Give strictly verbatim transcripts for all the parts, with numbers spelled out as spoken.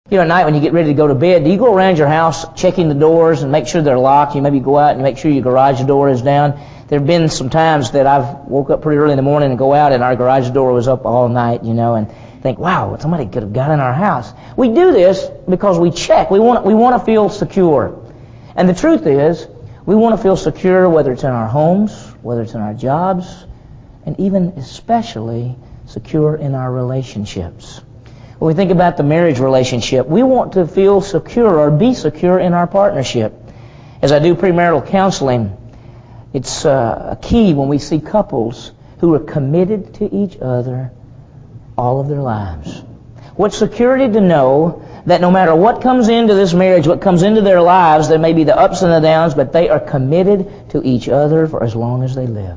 You know, at night when you get ready to go to bed, do you go around your house checking the doors and make sure they're locked? You maybe go out and make sure your garage door is down. There have been some times that I've woke up pretty early in the morning and go out and our garage door was up all night, you know, and think, wow, somebody could have got in our house. We do this because we check. We want, we want to feel secure. And the truth is, we want to feel secure whether it's in our homes, whether it's in our jobs, and even especially secure in our relationships. When we think about the marriage relationship, we want to feel secure or be secure in our partnership. As I do premarital counseling, it's uh, a key when we see couples who are committed to each other all of their lives. What security to know that no matter what comes into this marriage, what comes into their lives, there may be the ups and the downs, but they are committed to each other for as long as they live.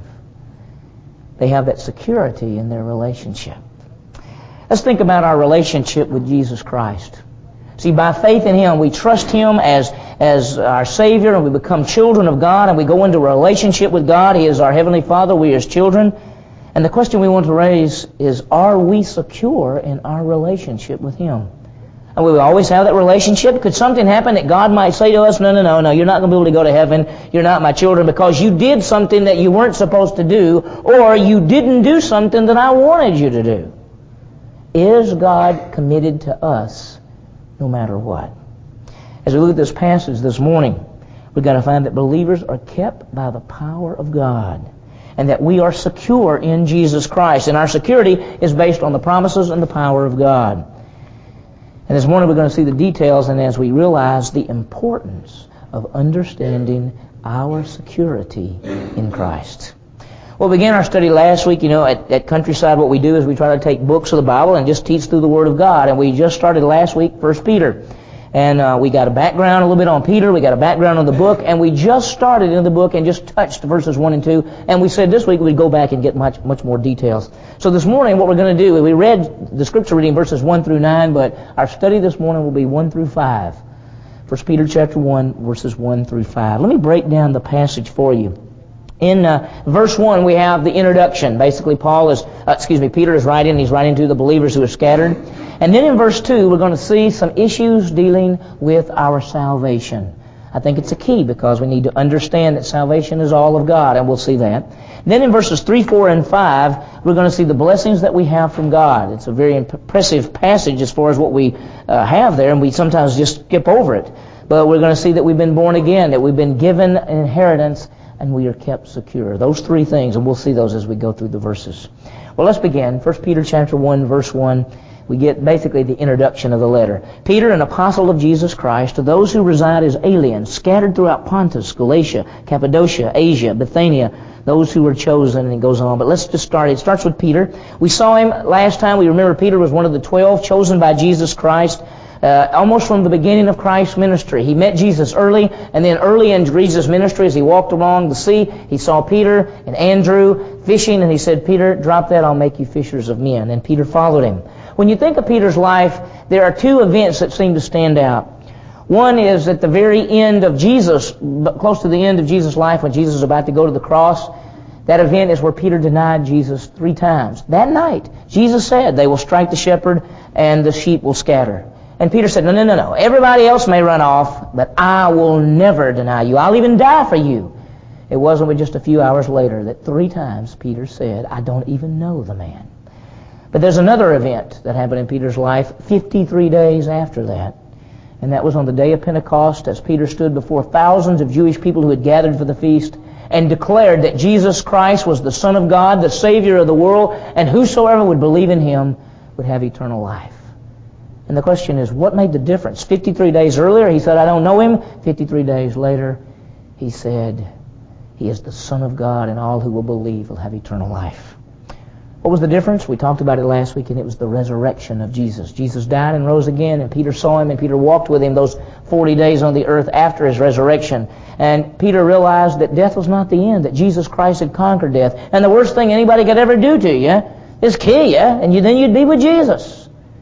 They have that security in their relationship. Let's think about our relationship with Jesus Christ. See, by faith in Him, we trust Him as, as our Savior, and we become children of God, and we go into a relationship with God. He is our Heavenly Father. We are His children. And the question we want to raise is, are we secure in our relationship with Him? And we will always have that relationship. Could something happen that God might say to us, no, no, no, no, you're not going to be able to go to heaven. You're not my children because you did something that you weren't supposed to do, or you didn't do something that I wanted you to do. Is God committed to us no matter what? As we look at this passage this morning, we've got to find that believers are kept by the power of God, and that we are secure in Jesus Christ. And our security is based on the promises and the power of God. And this morning we're going to see the details, and as we realize the importance of understanding our security in Christ. Well, we began our study last week. You know, at, at Countryside, what we do is we try to take books of the Bible and just teach through the Word of God. And we just started last week, First Peter. And uh, we got a background a little bit on Peter. We got a background on the book. And we just started in the book and just touched verses one and two. And we said this week we'd go back and get much, much more details. So this morning what we're going to do, we read the Scripture reading verses one through nine, but our study this morning will be one through five. First Peter chapter one, verses one through five. Let me break down the passage for you. In uh, verse one, we have the introduction. Basically, Paul is, uh, excuse me, Peter is writing, and he's writing to the believers who are scattered. And then in verse two, we're going to see some issues dealing with our salvation. I think it's a key because we need to understand that salvation is all of God, and we'll see that. Then in verses three, four, and five, we're going to see the blessings that we have from God. It's a very impressive passage as far as what we uh, have there, and we sometimes just skip over it. But we're going to see that we've been born again, that we've been given an inheritance, and we are kept secure. Those three things, and we'll see those as we go through the verses. Well, let's begin. First Peter chapter one, verse one. We get basically the introduction of the letter. Peter, an apostle of Jesus Christ, to those who reside as aliens, scattered throughout Pontus, Galatia, Cappadocia, Asia, Bithynia, those who were chosen, and it goes on. But let's just start. It starts with Peter. We saw him last time. We remember Peter was one of the twelve chosen by Jesus Christ. Uh, almost from the beginning of Christ's ministry. He met Jesus early, and then early in Jesus' ministry as he walked along the sea, he saw Peter and Andrew fishing, and he said, Peter, drop that, I'll make you fishers of men. And Peter followed him. When you think of Peter's life, there are two events that seem to stand out. One is at the very end of Jesus, close to the end of Jesus' life, when Jesus was about to go to the cross. That event is where Peter denied Jesus three times. That night, Jesus said, they will strike the shepherd and the sheep will scatter. And Peter said, no, no, no, no. Everybody else may run off, but I will never deny you. I'll even die for you. It wasn't but just a few hours later that three times Peter said, I don't even know the man. But there's another event that happened in Peter's life fifty-three days after that. And that was on the day of Pentecost as Peter stood before thousands of Jewish people who had gathered for the feast and declared that Jesus Christ was the Son of God, the Savior of the world, and whosoever would believe in Him would have eternal life. And the question is, what made the difference? fifty-three days earlier, he said, I don't know Him. fifty-three days later, he said, He is the Son of God, and all who will believe will have eternal life. What was the difference? We talked about it last week, and it was the resurrection of Jesus. Jesus died and rose again, and Peter saw Him, and Peter walked with Him those forty days on the earth after His resurrection. And Peter realized that death was not the end, that Jesus Christ had conquered death. And the worst thing anybody could ever do to you is kill you, and you, then you'd be with Jesus.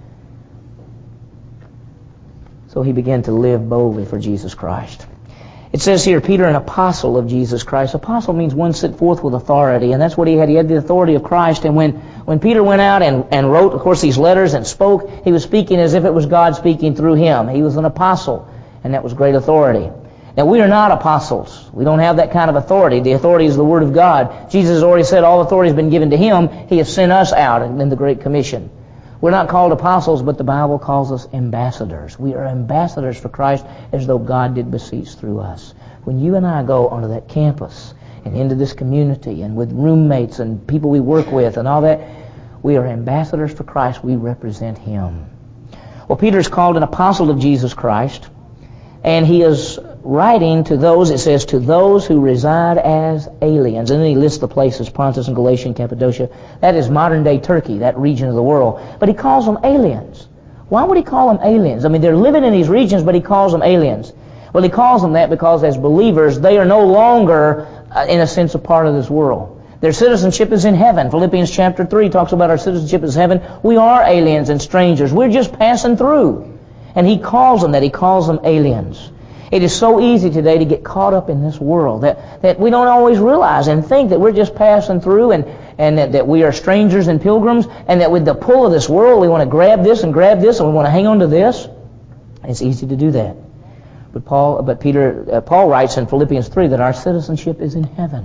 So he began to live boldly for Jesus Christ. It says here, Peter, an apostle of Jesus Christ. Apostle means one sent forth with authority, and that's what he had. He had the authority of Christ, and when, When Peter went out and, and wrote, of course, these letters and spoke, he was speaking as if it was God speaking through him. He was an apostle, and that was great authority. Now, we are not apostles. We don't have that kind of authority. The authority is the Word of God. Jesus has already said all authority has been given to Him. He has sent us out in the Great Commission. We're not called apostles, but the Bible calls us ambassadors. We are ambassadors for Christ as though God did beseech through us. When you and I go onto that campus and into this community and with roommates and people we work with and all that, we are ambassadors for Christ. We represent Him. Well, Peter is called an apostle of Jesus Christ, and he is writing to those, it says, to those who reside as aliens. And then he lists the places, Pontus and Galatia and Cappadocia. That is modern-day Turkey, that region of the world. But he calls them aliens. Why would he call them aliens? I mean, they're living in these regions, but he calls them aliens. Well, he calls them that because as believers, they are no longer, uh, in a sense, a part of this world. Their citizenship is in heaven. Philippians chapter three talks about our citizenship is heaven. We are aliens and strangers. We're just passing through. And he calls them that. He calls them aliens. It is so easy today to get caught up in this world that, that we don't always realize and think that we're just passing through and, and that, that we are strangers and pilgrims and that with the pull of this world we want to grab this and grab this and we want to hang on to this. It's easy to do that. But Paul, but Peter, uh, Paul writes in Philippians three that our citizenship is in heaven,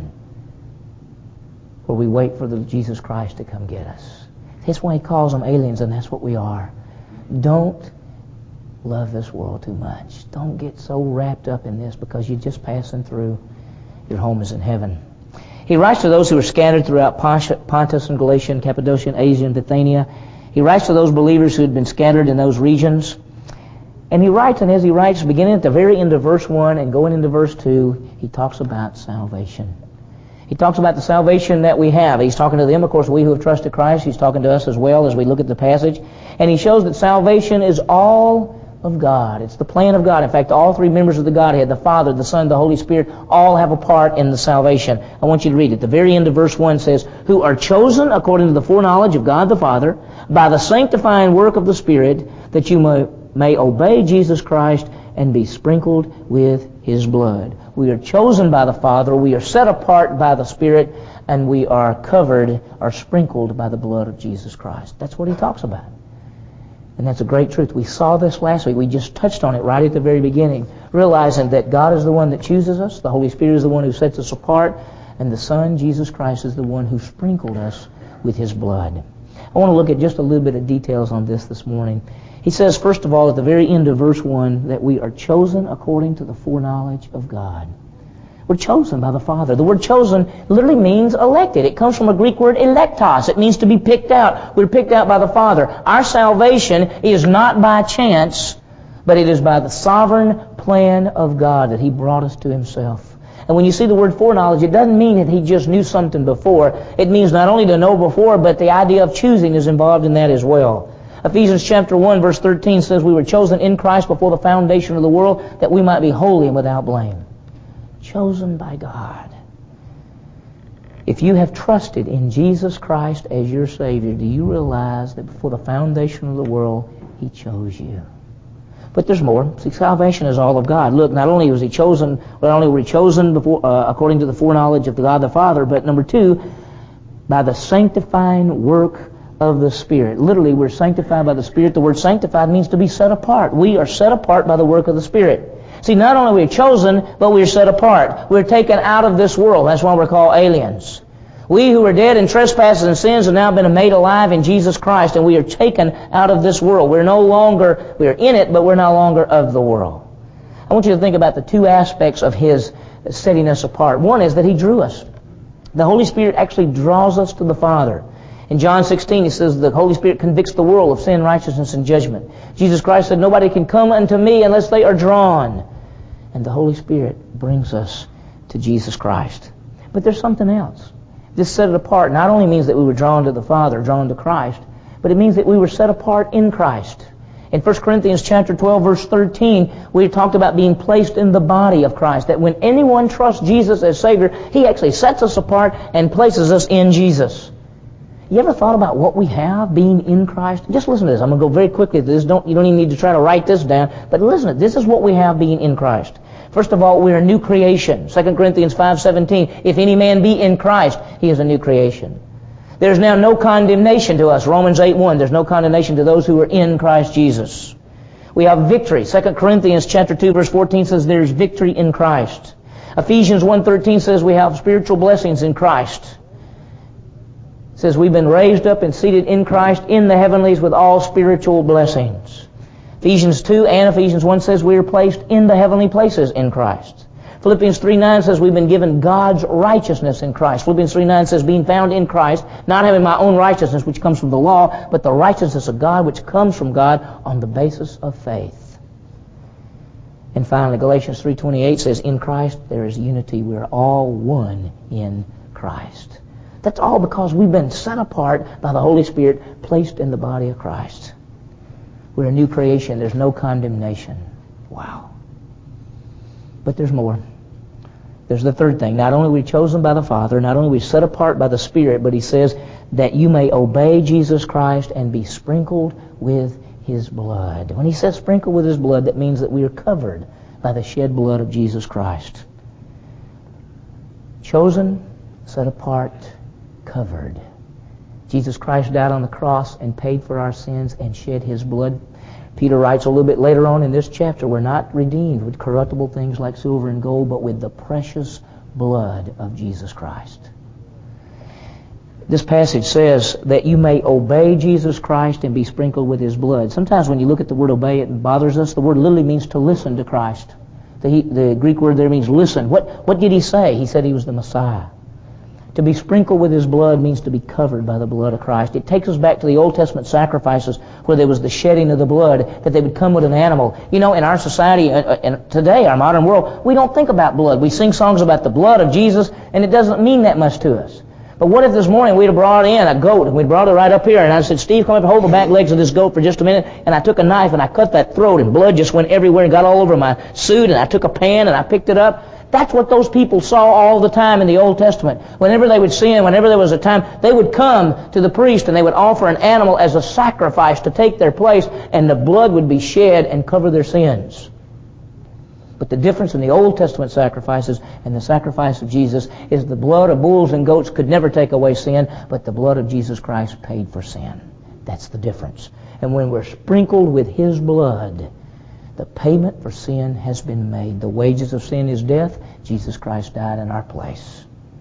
where we wait for the Jesus Christ to come get us. That's why he calls them aliens, and that's what we are. Don't love this world too much. Don't get so wrapped up in this because you're just passing through. Your home is in heaven. He writes to those who are scattered throughout Pontus and Galatia and Cappadocia and Asia and Bithynia. He writes to those believers who had been scattered in those regions. And he writes, and as he writes, beginning at the very end of verse one and going into verse two, he talks about salvation. He talks about the salvation that we have. He's talking to them, of course, we who have trusted Christ. He's talking to us as well as we look at the passage. And he shows that salvation is all of God. It's the plan of God. In fact, all three members of the Godhead, the Father, the Son, the Holy Spirit, all have a part in the salvation. I want you to read it. The very end of verse one says, who are chosen according to the foreknowledge of God the Father by the sanctifying work of the Spirit, that you may, may obey Jesus Christ and be sprinkled with His blood. We are chosen by the Father, we are set apart by the Spirit, and we are covered or sprinkled by the blood of Jesus Christ. That's what he talks about. And that's a great truth. We saw this last week. We just touched on it right at the very beginning, realizing that God is the one that chooses us, the Holy Spirit is the one who sets us apart, and the Son, Jesus Christ, is the one who sprinkled us with His blood. I want to look at just a little bit of details on this this morning. He says, first of all, at the very end of verse one, that we are chosen according to the foreknowledge of God. We're chosen by the Father. The word chosen literally means elected. It comes from a Greek word electos. It means to be picked out. We're picked out by the Father. Our salvation is not by chance, but it is by the sovereign plan of God that He brought us to Himself. And when you see the word foreknowledge, it doesn't mean that He just knew something before. It means not only to know before, but the idea of choosing is involved in that as well. Ephesians chapter one verse thirteen says, we were chosen in Christ before the foundation of the world that we might be holy and without blame. Chosen by God. If you have trusted in Jesus Christ as your Savior, do you realize that before the foundation of the world, He chose you? But there's more. See, salvation is all of God. Look, not only was He chosen, not only were we chosen before, uh, according to the foreknowledge of the God the Father, but number two, by the sanctifying work of the Spirit. Literally, we're sanctified by the Spirit. The word sanctified means to be set apart. We are set apart by the work of the Spirit. See, not only are we chosen, but we are set apart. We're taken out of this world. That's why we're called aliens. We who were dead in trespasses and sins have now been made alive in Jesus Christ, and we are taken out of this world. We're no longer, we're in it, but we're no longer of the world. I want you to think about the two aspects of His setting us apart. One is that He drew us. The Holy Spirit actually draws us to the Father. In John sixteen, He says the Holy Spirit convicts the world of sin, righteousness, and judgment. Jesus Christ said, nobody can come unto me unless they are drawn. And the Holy Spirit brings us to Jesus Christ. But there's something else. This set it apart not only means that we were drawn to the Father, drawn to Christ, but it means that we were set apart in Christ. In First Corinthians chapter twelve, verse thirteen, we talked about being placed in the body of Christ. That when anyone trusts Jesus as Savior, He actually sets us apart and places us in Jesus. You ever thought about what we have being in Christ? Just listen to this. I'm going to go very quickly to this. Don't, you don't even need to try to write this down. But listen to this. This is what we have being in Christ. First of all, we're a new creation. Second Corinthians five seventeen. If any man be in Christ, he is a new creation. There's now no condemnation to us. Romans eight one. There's no condemnation to those who are in Christ Jesus. We have victory. Second Corinthians chapter two verse fourteen says there's victory in Christ. Ephesians one thirteen says we have spiritual blessings in Christ. It says we've been raised up and seated in Christ in the heavenlies with all spiritual blessings. Ephesians two and Ephesians one says we are placed in the heavenly places in Christ. Philippians three nine says we've been given God's righteousness in Christ. Philippians three nine says being found in Christ, not having my own righteousness which comes from the law, but the righteousness of God which comes from God on the basis of faith. And finally, Galatians three twenty-eight says in Christ there is unity. We are all one in Christ. That's all because we've been set apart by the Holy Spirit, placed in the body of Christ. We're a new creation. There's no condemnation. Wow. But there's more. There's the third thing. Not only are we chosen by the Father, not only are we set apart by the Spirit, but he says that you may obey Jesus Christ and be sprinkled with his blood. When he says sprinkled with his blood, that means that we are covered by the shed blood of Jesus Christ. Chosen, set apart, covered. Jesus Christ died on the cross and paid for our sins and shed his blood. Peter writes a little bit later on in this chapter, we're not redeemed with corruptible things like silver and gold, but with the precious blood of Jesus Christ. This passage says that you may obey Jesus Christ and be sprinkled with his blood. Sometimes when you look at the word obey, it bothers us. The word literally means to listen to Christ. The, the Greek word there means listen. What, what did he say? He said he was the Messiah. To be sprinkled with his blood means to be covered by the blood of Christ. It takes us back to the Old Testament sacrifices where there was the shedding of the blood, that they would come with an animal. You know, in our society, uh, and today, our modern world, we don't think about blood. We sing songs about the blood of Jesus, and it doesn't mean that much to us. But what if this morning we'd have brought in a goat, and we'd brought it right up here, and I said, Steve, come up and hold the back legs of this goat for just a minute, and I took a knife, and I cut that throat, and blood just went everywhere and got all over my suit, and I took a pan, and I picked it up. That's what those people saw all the time in the Old Testament. Whenever they would sin, whenever there was a time, they would come to the priest and they would offer an animal as a sacrifice to take their place, and the blood would be shed and cover their sins. But the difference in the Old Testament sacrifices and the sacrifice of Jesus is the blood of bulls and goats could never take away sin, but the blood of Jesus Christ paid for sin. That's the difference. And when we're sprinkled with his blood, the payment for sin has been made. The wages of sin is death. Jesus Christ died in our place.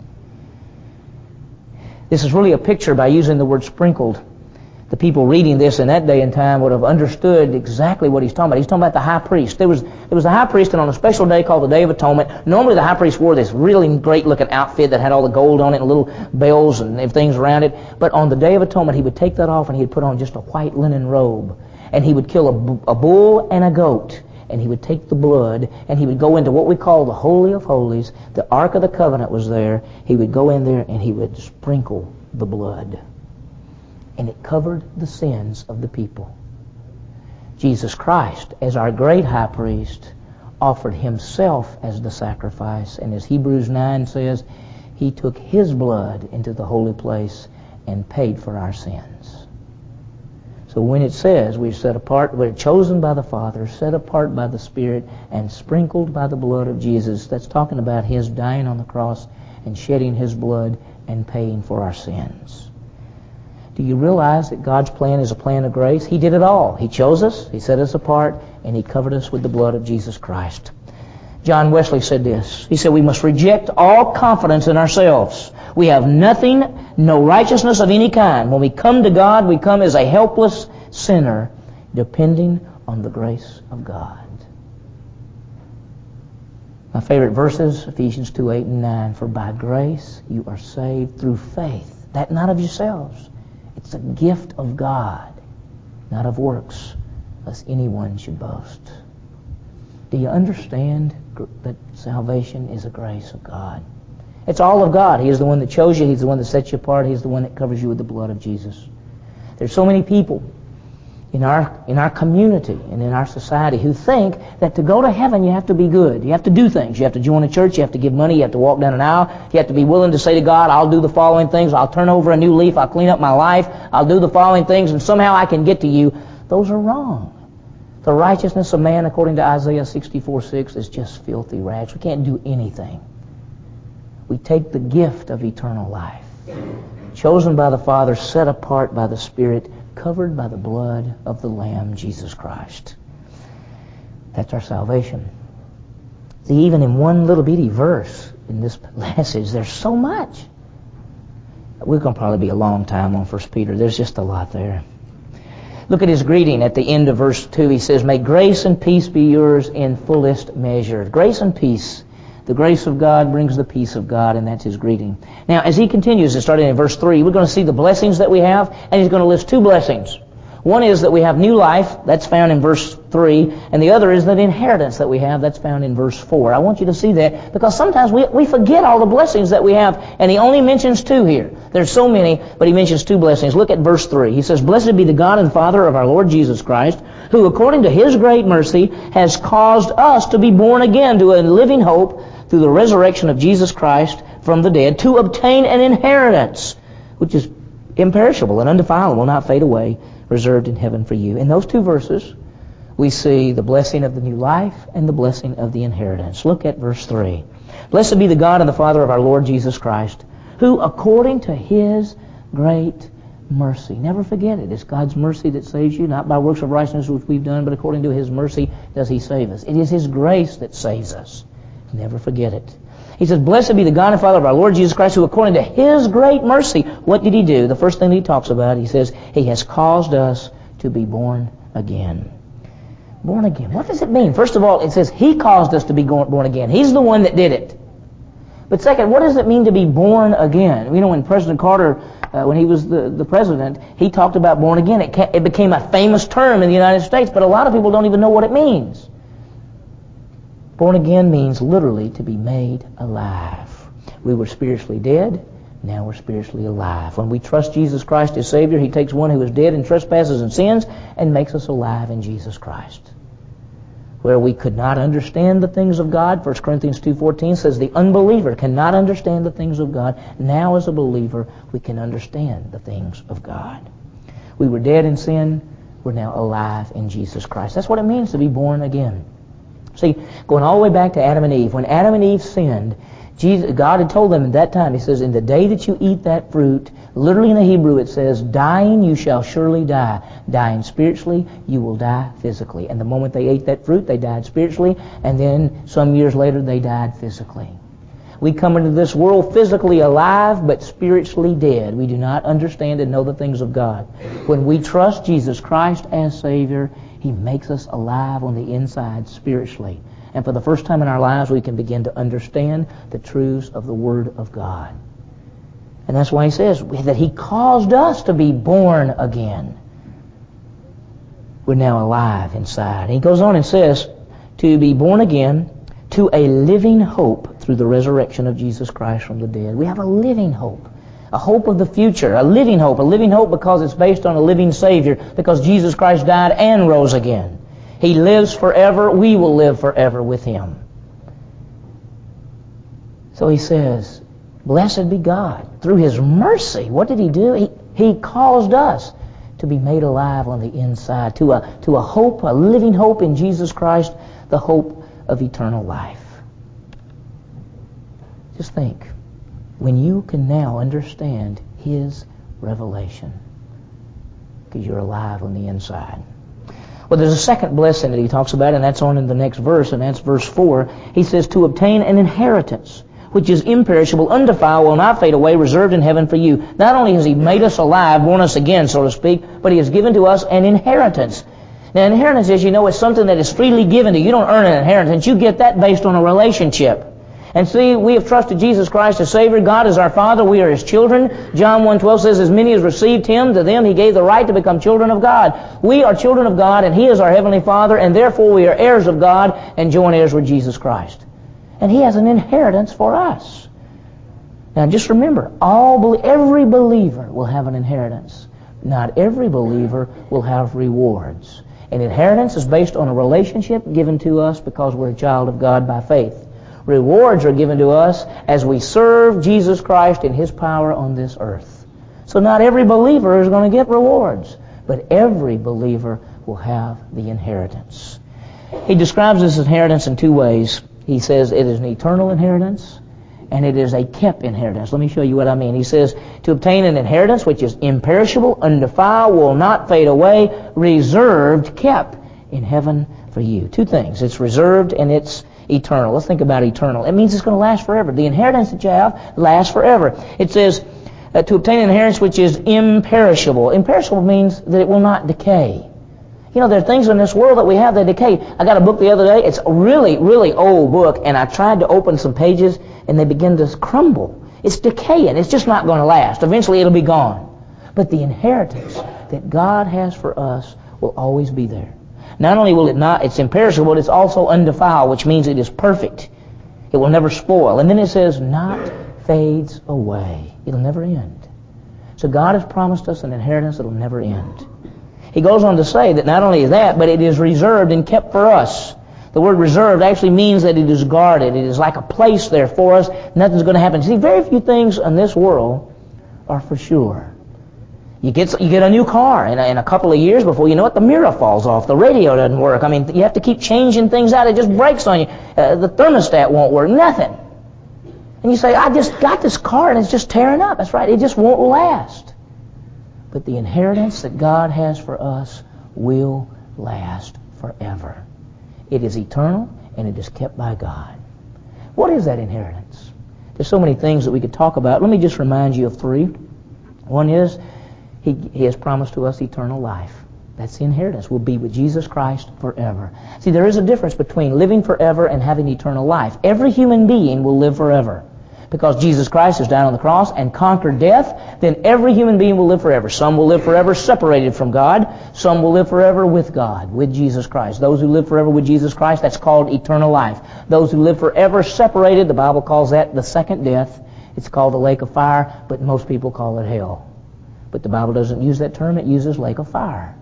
This is really a picture by using the word sprinkled. The people reading this in that day and time would have understood exactly what he's talking about. He's talking about the high priest. There was there was a high priest, and on a special day called the Day of Atonement, normally the high priest wore this really great-looking outfit that had all the gold on it and little bells and things around it. But on the Day of Atonement, he would take that off and he'd put on just a white linen robe. And he would kill a, a bull and a goat. And he would take the blood, and he would go into what we call the Holy of Holies. The Ark of the Covenant was there. He would go in there, and he would sprinkle the blood. And it covered the sins of the people. Jesus Christ, as our great high priest, offered himself as the sacrifice. And as Hebrews nine says, he took his blood into the holy place and paid for our sins. So when it says we're set apart, we're chosen by the Father, set apart by the Spirit, and sprinkled by the blood of Jesus, that's talking about his dying on the cross and shedding his blood and paying for our sins. Do you realize that God's plan is a plan of grace? He did it all. He chose us, he set us apart, and he covered us with the blood of Jesus Christ. John Wesley said this. He said, we must reject all confidence in ourselves. We have nothing, no righteousness of any kind. When we come to God, we come as a helpless sinner, depending on the grace of God. My favorite verses, Ephesians two, eight, and nine. For by grace you are saved through faith, that not of yourselves. It's a gift of God, not of works, lest anyone should boast. Do you understand that salvation is a grace of God? It's all of God. He is the one that chose you. He's the one that sets you apart. He's the one that covers you with the blood of Jesus. There's so many people in our in our community and in our society who think that to go to heaven you have to be good. You have to do things. You have to join a church. You have to give money. You have to walk down an aisle. You have to be willing to say to God, I'll do the following things. I'll turn over a new leaf. I'll clean up my life. I'll do the following things, and somehow I can get to you. Those are wrong. The righteousness of man, according to Isaiah sixty-four six, is just filthy rags. We can't do anything. We take the gift of eternal life. chosen by the Father, set apart by the Spirit, covered by the blood of the Lamb, Jesus Christ. That's our salvation. See, even in one little bitty verse in this passage, there's so much. We're going to probably be a long time on First Peter. There's just a lot there. Look at his greeting at the end of verse two. He says, may grace and peace be yours in fullest measure. Grace and peace. The grace of God brings the peace of God, and that's his greeting. Now, as he continues, starting in verse three, we're going to see the blessings that we have, and he's going to list two blessings. One is that we have new life, that's found in verse three, and the other is that inheritance that we have, that's found in verse four. I want you to see that, because sometimes we, we forget all the blessings that we have, and he only mentions two here. There's so many, but he mentions two blessings. Look at verse three. He says, blessed be the God and Father of our Lord Jesus Christ, who according to his great mercy has caused us to be born again to a living hope through the resurrection of Jesus Christ from the dead, to obtain an inheritance, which is imperishable and undefilable, will not fade away, reserved in heaven for you. In those two verses, we see the blessing of the new life and the blessing of the inheritance. Look at verse three. Blessed be the God and the Father of our Lord Jesus Christ, who according to his great mercy. Never forget it. It's God's mercy that saves you, not by works of righteousness which we've done, but according to his mercy does he save us. It is his grace that saves us. Never forget it. He says, blessed be the God and Father of our Lord Jesus Christ, who according to his great mercy, what did he do? The first thing he talks about, he says, he has caused us to be born again. Born again. What does it mean? First of all, it says he caused us to be born again. He's the one that did it. But second, what does it mean to be born again? You know, when President Carter, uh, when he was the, the president, he talked about born again. It, ca- it became a famous term in the United States, but a lot of people don't even know what it means. Born again means literally to be made alive. We were spiritually dead, now we're spiritually alive. When we trust Jesus Christ as Savior, he takes one who is dead in trespasses and sins and makes us alive in Jesus Christ. Where we could not understand the things of God, First Corinthians two fourteen says the unbeliever cannot understand the things of God. Now as a believer, we can understand the things of God. We were dead in sin, we're now alive in Jesus Christ. That's what it means to be born again. See, going all the way back to Adam and Eve, when Adam and Eve sinned, Jesus, God had told them at that time, he says, in the day that you eat that fruit, literally in the Hebrew it says, dying you shall surely die. Dying spiritually, you will die physically. And the moment they ate that fruit, they died spiritually, and then some years later they died physically. We come into this world physically alive, but spiritually dead. We do not understand and know the things of God. When we trust Jesus Christ as Savior, he makes us alive on the inside spiritually. And for the first time in our lives, we can begin to understand the truths of the Word of God. And that's why he says that he caused us to be born again. We're now alive inside. He goes on and says, to be born again to a living hope through the resurrection of Jesus Christ from the dead. We have a living hope. A hope of the future, a living hope. A living hope because it's based on a living Savior, because Jesus Christ died and rose again. He lives forever. We will live forever with him. So he says, blessed be God. Through his mercy, what did he do? He, he caused us to be made alive on the inside, to a, to a hope, a living hope in Jesus Christ, the hope of eternal life. Just think. When you can now understand his revelation, because you're alive on the inside. Well, there's a second blessing that he talks about, and that's on in the next verse, and that's verse four. He says, to obtain an inheritance, which is imperishable, undefiled, will not fade away, reserved in heaven for you. Not only has he made us alive, born us again, so to speak, but he has given to us an inheritance. Now, inheritance, as you know, is something that is freely given to you. You don't earn an inheritance. You get that based on a relationship. And see, we have trusted Jesus Christ as Savior. God is our Father. We are his children. John one twelve says, as many as received him, to them he gave the right to become children of God. We are children of God, and he is our Heavenly Father, and therefore we are heirs of God and joint heirs with Jesus Christ. And he has an inheritance for us. Now just remember, all every believer will have an inheritance. Not every believer will have rewards. An inheritance is based on a relationship given to us because we're a child of God by faith. Rewards are given to us as we serve Jesus Christ in his power on this earth. So not every believer is going to get rewards, but every believer will have the inheritance. He describes this inheritance in two ways. He says it is an eternal inheritance, and it is a kept inheritance. Let me show you what I mean. He says, to obtain an inheritance which is imperishable, undefiled, will not fade away, reserved, kept in heaven for you. Two things. It's reserved and it's eternal. Let's think about eternal. It means it's going to last forever. The inheritance that you have lasts forever. It says, uh, to obtain an inheritance which is imperishable. Imperishable means that it will not decay. You know, there are things in this world that we have that decay. I got a book the other day. It's a really, really old book, and I tried to open some pages, and they begin to crumble. It's decaying. It's just not going to last. Eventually, it'll be gone. But the inheritance that God has for us will always be there. Not only will it not, it's imperishable, but it's also undefiled, which means it is perfect. It will never spoil. And then it says, not fades away. It'll never end. So God has promised us an inheritance that will never end. He goes on to say that not only is that, but it is reserved and kept for us. The word reserved actually means that it is guarded. It is like a place there for us. Nothing's going to happen. See, very few things in this world are for sure. You get you get a new car, and in a couple of years, before you know it, the mirror falls off. The radio doesn't work. I mean, you have to keep changing things out. It just breaks on you. Uh, the thermostat won't work. Nothing. And you say, I just got this car, and it's just tearing up. That's right. It just won't last. But the inheritance that God has for us will last forever. It is eternal, and it is kept by God. What is that inheritance? There's so many things that we could talk about. Let me just remind you of three. One is, He, he has promised to us eternal life. That's the inheritance. We'll be with Jesus Christ forever. See, there is a difference between living forever and having eternal life. Every human being will live forever. Because Jesus Christ has died on the cross and conquered death, then every human being will live forever. Some will live forever separated from God. Some will live forever with God, with Jesus Christ. Those who live forever with Jesus Christ, that's called eternal life. Those who live forever separated, the Bible calls that the second death. It's called the lake of fire, but most people call it hell. But the Bible doesn't use that term. It uses lake of fire.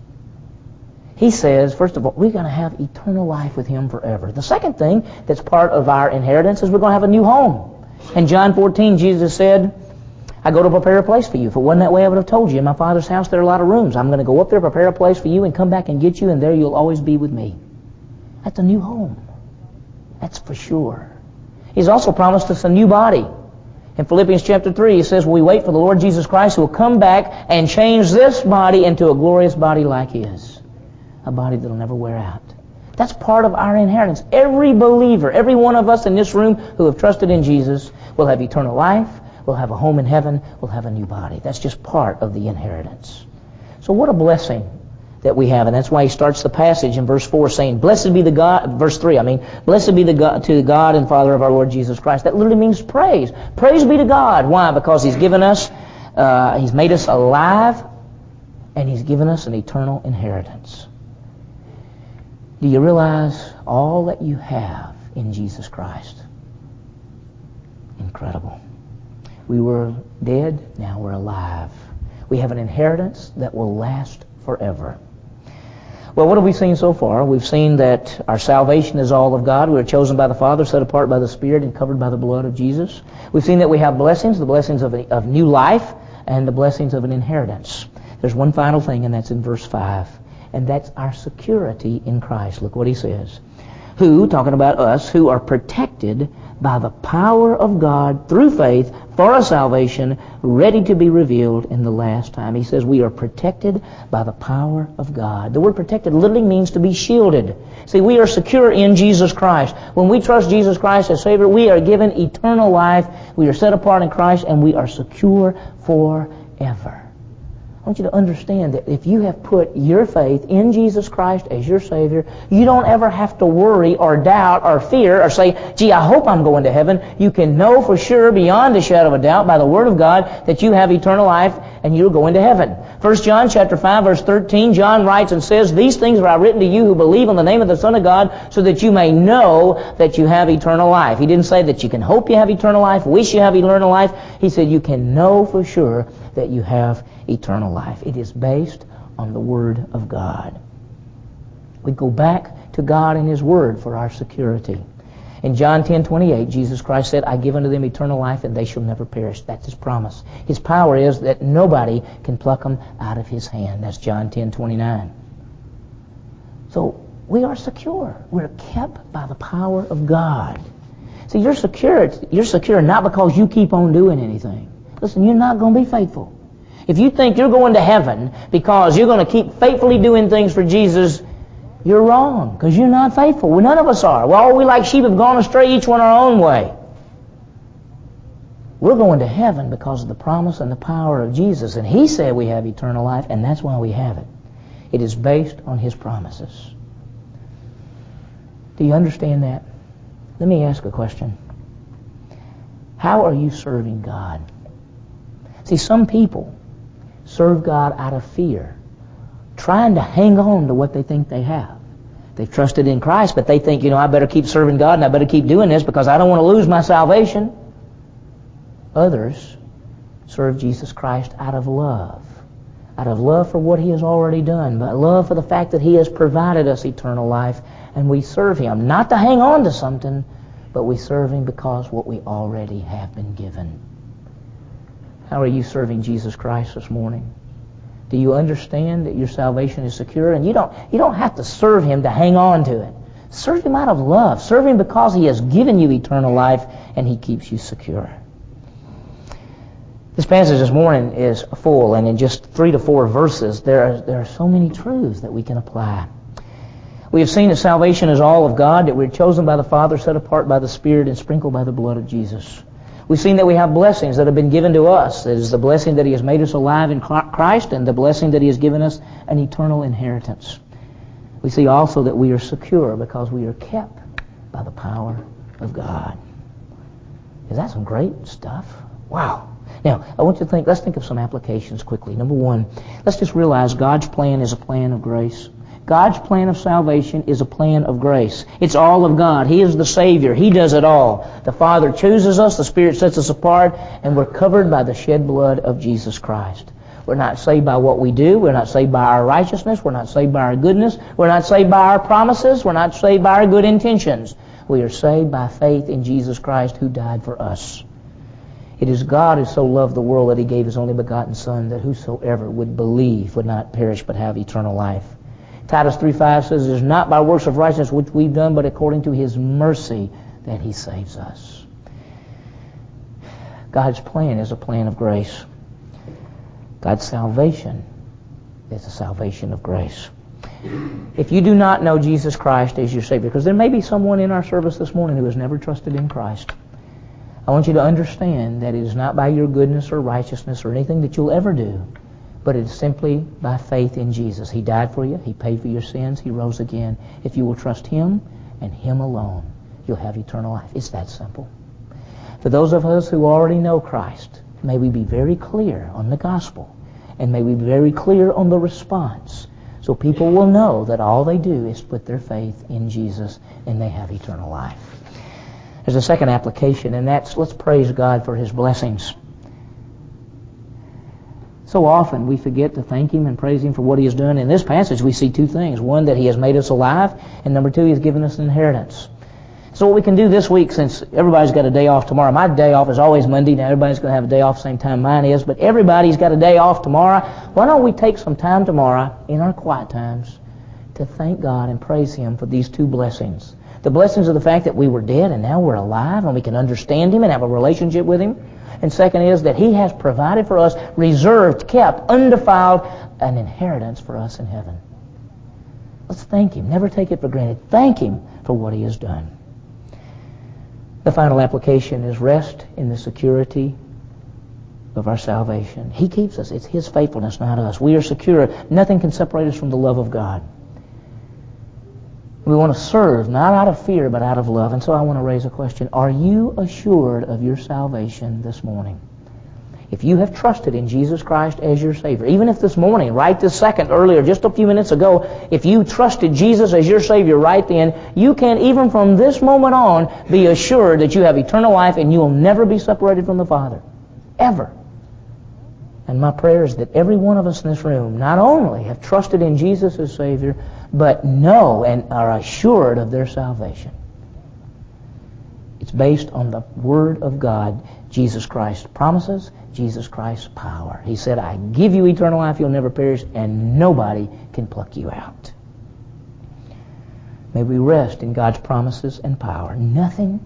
He says, first of all, we're going to have eternal life with Him forever. The second thing that's part of our inheritance is we're going to have a new home. In John fourteen, Jesus said, I go to prepare a place for you. If it wasn't that way, I would have told you. In my Father's house, there are a lot of rooms. I'm going to go up there, prepare a place for you, and come back and get you, and there you'll always be with me. That's a new home. That's for sure. He's also promised us a new body. In Philippians chapter three, he says, we wait for the Lord Jesus Christ who will come back and change this body into a glorious body like His. A body that will never wear out. That's part of our inheritance. Every believer, every one of us in this room who have trusted in Jesus will have eternal life, will have a home in heaven, will have a new body. That's just part of the inheritance. So what a blessing that we have. And that's why he starts the passage in verse four saying, Blessed be the God, verse three, I mean, Blessed be the God, to the God and Father of our Lord Jesus Christ. That literally means praise. Praise be to God. Why? Because He's given us, uh, He's made us alive, and He's given us an eternal inheritance. Do you realize all that you have in Jesus Christ? Incredible. We were dead, now we're alive. We have an inheritance that will last forever. Well, what have we seen so far? We've seen that our salvation is all of God. We are chosen by the Father, set apart by the Spirit, and covered by the blood of Jesus. We've seen that we have blessings, the blessings of, a, of new life, and the blessings of an inheritance. There's one final thing, and that's in verse five. And that's our security in Christ. Look what he says. Who, talking about us, who are protected by the power of God through faith for a salvation ready to be revealed in the last time. He says we are protected by the power of God. The word protected literally means to be shielded. See, we are secure in Jesus Christ. When we trust Jesus Christ as Savior, we are given eternal life. We are set apart in Christ, and we are secure forever. I want you to understand that if you have put your faith in Jesus Christ as your Savior, you don't ever have to worry or doubt or fear or say, gee, I hope I'm going to heaven. You can know for sure beyond a shadow of a doubt by the Word of God that you have eternal life and you'll go into heaven. First John chapter five, verse thirteen, John writes and says, These things are I written to you who believe on the name of the Son of God, so that you may know that you have eternal life. He didn't say that you can hope you have eternal life, wish you have eternal life. He said you can know for sure that you have eternal life. It is based on the Word of God. We go back to God and His Word for our security. In John ten twenty-eight, Jesus Christ said, I give unto them eternal life, and they shall never perish. That's His promise. His power is that nobody can pluck them out of His hand. That's John ten twenty-nine. So we are secure. We're kept by the power of God. See, you're secure. You're secure not because you keep on doing anything. Listen, you're not going to be faithful. If you think you're going to heaven because you're going to keep faithfully doing things for Jesus, you're wrong, because you're not faithful. Well, none of us are. Well, all we like sheep have gone astray, each one our own way. We're going to heaven because of the promise and the power of Jesus. And He said we have eternal life, and that's why we have it. It is based on His promises. Do you understand that? Let me ask a question. How are you serving God? See, some people serve God out of fear, trying to hang on to what they think they have. They've trusted in Christ, but they think, you know, I better keep serving God and I better keep doing this because I don't want to lose my salvation. Others serve Jesus Christ out of love. Out of love for what He has already done, but love for the fact that He has provided us eternal life, and we serve Him not to hang on to something, but we serve Him because what we already have been given. How are you serving Jesus Christ this morning? Do you understand that your salvation is secure? And you don't, you don't have to serve Him to hang on to it. Serve Him out of love. Serve Him because He has given you eternal life and He keeps you secure. This passage this morning is full, and in just three to four verses, there are, there are so many truths that we can apply. We have seen that salvation is all of God, that we're chosen by the Father, set apart by the Spirit, and sprinkled by the blood of Jesus. We've seen that we have blessings that have been given to us. It is the blessing that He has made us alive in Christ, and the blessing that He has given us an eternal inheritance. We see also that we are secure because we are kept by the power of God. Is that some great stuff? Wow. Now, I want you to think, let's think of some applications quickly. Number one, let's just realize God's plan is a plan of grace. God's plan of salvation is a plan of grace. It's all of God. He is the Savior. He does it all. The Father chooses us, the Spirit sets us apart, and we're covered by the shed blood of Jesus Christ. We're not saved by what we do. We're not saved by our righteousness. We're not saved by our goodness. We're not saved by our promises. We're not saved by our good intentions. We are saved by faith in Jesus Christ who died for us. It is God who so loved the world that He gave His only begotten Son, that whosoever would believe would not perish but have eternal life. Titus three five says, it is not by works of righteousness which we've done, but according to His mercy that He saves us. God's plan is a plan of grace. God's salvation is a salvation of grace. If you do not know Jesus Christ as your Savior, because there may be someone in our service this morning who has never trusted in Christ, I want you to understand that it is not by your goodness or righteousness or anything that you'll ever do, but it is simply by faith in Jesus. He died for you. He paid for your sins. He rose again. If you will trust Him and Him alone, you'll have eternal life. It's that simple. For those of us who already know Christ, may we be very clear on the gospel, and may we be very clear on the response, so people will know that all they do is put their faith in Jesus and they have eternal life. There's a second application, and that's let's praise God for His blessings. So often we forget to thank Him and praise Him for what He has done. In this passage we see two things. One, that He has made us alive, and number two, He has given us an inheritance. So what we can do this week, since everybody's got a day off tomorrow, my day off is always Monday. Now everybody's going to have a day off the same time mine is, but everybody's got a day off tomorrow. Why don't we take some time tomorrow in our quiet times to thank God and praise Him for these two blessings. The blessings of the fact that we were dead and now we're alive and we can understand Him and have a relationship with Him. And second is that He has provided for us, reserved, kept, undefiled, an inheritance for us in heaven. Let's thank Him. Never take it for granted. Thank Him for what He has done. The final application is rest in the security of our salvation. He keeps us. It's His faithfulness, not us. We are secure. Nothing can separate us from the love of God. We want to serve, not out of fear, but out of love. And so I want to raise a question. Are you assured of your salvation this morning? If you have trusted in Jesus Christ as your Savior, even if this morning, right this second, earlier, just a few minutes ago, if you trusted Jesus as your Savior right then, you can, even from this moment on, be assured that you have eternal life and you will never be separated from the Father. Ever. And my prayer is that every one of us in this room not only have trusted in Jesus as Savior, but know and are assured of their salvation. It's based on the Word of God, Jesus Christ's promises, Jesus Christ's power. He said, I give you eternal life, you'll never perish, and nobody can pluck you out. May we rest in God's promises and power. Nothing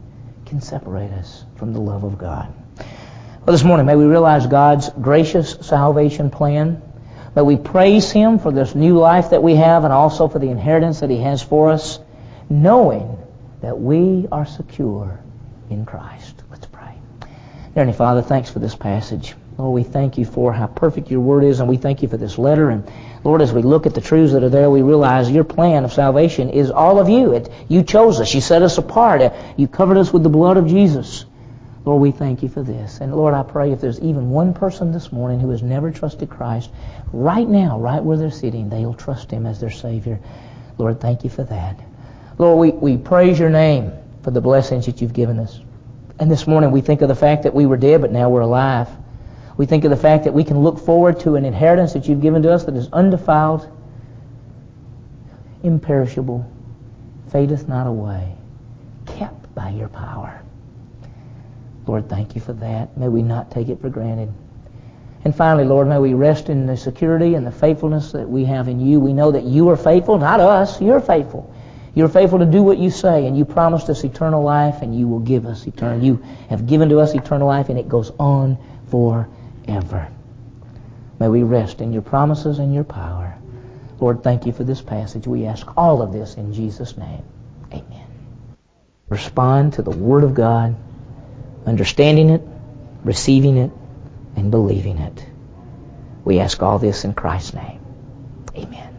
can separate us from the love of God? Well, this morning, may we realize God's gracious salvation plan. May we praise Him for this new life that we have and also for the inheritance that He has for us, knowing that we are secure in Christ. Let's pray. Heavenly Father, thanks for this passage. Lord, we thank You for how perfect Your Word is, and we thank You for this letter. And Lord, as we look at the truths that are there, we realize Your plan of salvation is all of You. It, you chose us. You set us apart. You covered us with the blood of Jesus. Lord, we thank You for this. And Lord, I pray if there's even one person this morning who has never trusted Christ, right now, right where they're sitting, they'll trust Him as their Savior. Lord, thank You for that. Lord, we, we praise Your name for the blessings that You've given us. And this morning we think of the fact that we were dead, but now we're alive. We think of the fact that we can look forward to an inheritance that You've given to us that is undefiled, imperishable, fadeth not away, kept by Your power. Lord, thank You for that. May we not take it for granted. And finally, Lord, may we rest in the security and the faithfulness that we have in You. We know that You are faithful, not us. You're faithful. You're faithful to do what You say, and You promised us eternal life, and You will give us eternal. You have given to us eternal life, and it goes on forever. May we rest in Your promises and Your power. Lord, thank You for this passage. We ask all of this in Jesus' name. Amen. Respond to the Word of God, understanding it, receiving it, and believing it. We ask all this in Christ's name. Amen.